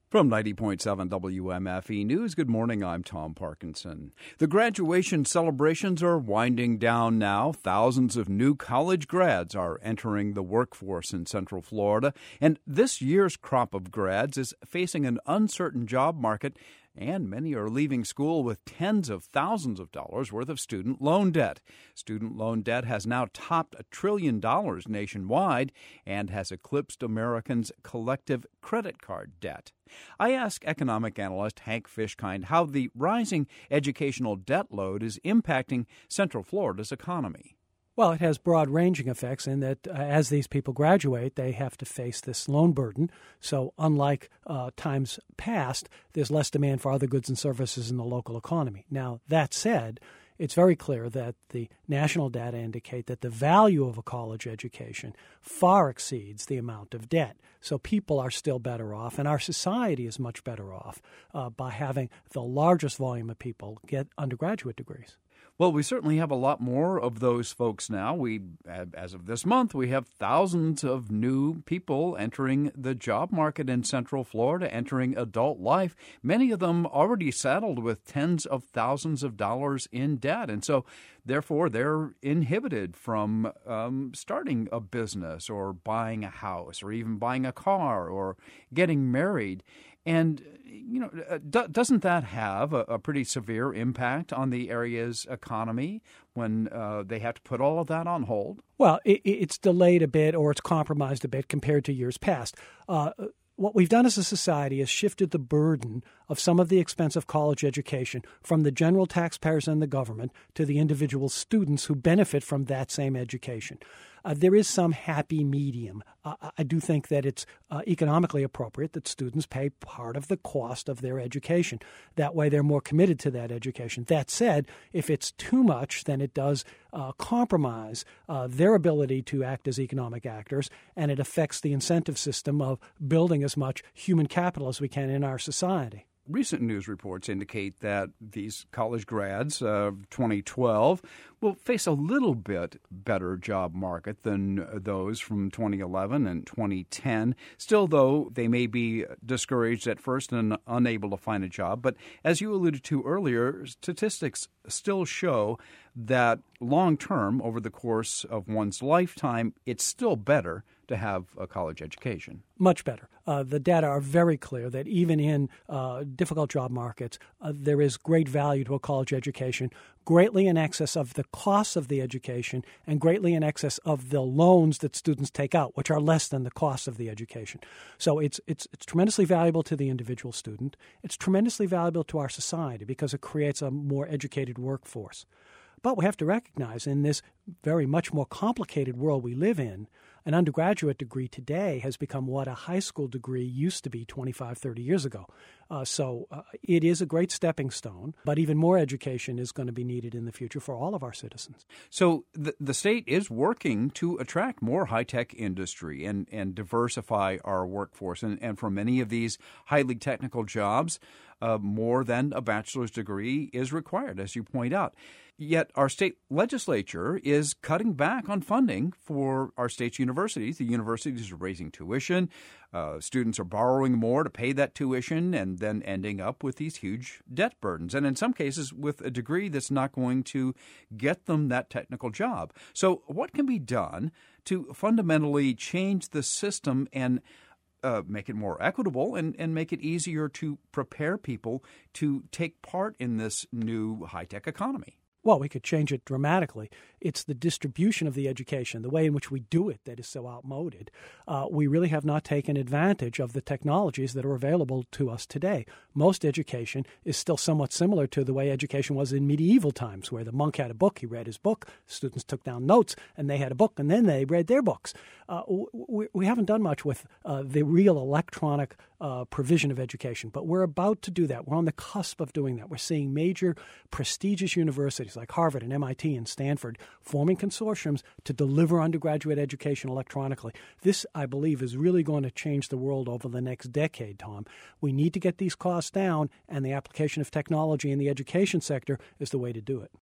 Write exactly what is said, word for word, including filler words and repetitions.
From ninety point seven W M F E News, good morning, I'm Tom Parkinson. The graduation celebrations are winding down now. Thousands of new college grads are entering the workforce in Central Florida, and this year's crop of grads is facing an uncertain job market, and many are leaving school with tens of thousands of dollars worth of student loan debt. Student loan debt has now topped a trillion dollars nationwide and has eclipsed Americans' collective credit card debt. I asked economic analyst Hank Fishkind how the rising educational debt load is impacting Central Florida's economy. Well, it has broad-ranging effects in that uh, as these people graduate, they have to face this loan burden. So unlike uh, times past, there's less demand for other goods and services in the local economy. Now, that said, it's very clear that the national data indicate that the value of a college education far exceeds the amount of debt. So people are still better off, and our society is much better off uh, by having the largest volume of people get undergraduate degrees. Well, we certainly have a lot more of those folks now. We, as of this month, we have thousands of new people entering the job market in Central Florida, entering adult life, many of them already saddled with tens of thousands of dollars in debt. And so, therefore, they're inhibited from um, starting a business or buying a house or even buying a car or getting married. And, you know, d- doesn't that have a, a pretty severe impact on the area's economy when uh, they have to put all of that on hold? Well, it, it's delayed a bit or it's compromised a bit compared to years past. Uh, what we've done as a society is shifted the burden of some of the expense of college education from the general taxpayers and the government to the individual students who benefit from that same education. Uh, there is some happy medium. Uh, I do think that it's uh, economically appropriate that students pay part of the cost of their education. That way they're more committed to that education. That said, if it's too much, then it does uh, compromise uh, their ability to act as economic actors, and it affects the incentive system of building as much human capital as we can in our society. Recent news reports indicate that these college grads of uh, twenty twelve will face a little bit better job market than those from twenty eleven and twenty ten. Still, though, they may be discouraged at first and unable to find a job. But as you alluded to earlier, statistics still show that long-term, over the course of one's lifetime, it's still better to have a college education. Much better. Uh, the data are very clear that even in uh, difficult job markets, uh, there is great value to a college education, greatly in excess of the costs of the education and greatly in excess of the loans that students take out, which are less than the cost of the education. So it's it's it's tremendously valuable to the individual student. It's tremendously valuable to our society because it creates a more educated workforce. But we have to recognize in this very much more complicated world we live in, an undergraduate degree today has become what a high school degree used to be twenty-five, thirty years ago. Uh, so uh, it is a great stepping stone, but even more education is going to be needed in the future for all of our citizens. So the, the state is working to attract more high-tech industry and, and diversify our workforce. And, and for many of these highly technical jobs, uh, more than a bachelor's degree is required, as you point out. Yet our state legislature is cutting back on funding for our state's universities. The universities are raising tuition. Uh, students are borrowing more to pay that tuition and then ending up with these huge debt burdens. And in some cases, with a degree that's not going to get them that technical job. So what can be done to fundamentally change the system and Uh, make it more equitable and, and make it easier to prepare people to take part in this new high-tech economy? Well, we could change it dramatically. It's the distribution of the education, the way in which we do it that is so outmoded. Uh, we really have not taken advantage of the technologies that are available to us today. Most education is still somewhat similar to the way education was in medieval times, where the monk had a book, he read his book, students took down notes, and they had a book, and then they read their books. Uh, we, we haven't done much with uh, the real electronic uh, provision of education, but we're about to do that. We're on the cusp of doing that. We're seeing major prestigious universities like Harvard and M I T and Stanford forming consortiums to deliver undergraduate education electronically. This, I believe, is really going to change the world over the next decade, Tom. We need to get these costs down, and the application of technology in the education sector is the way to do it.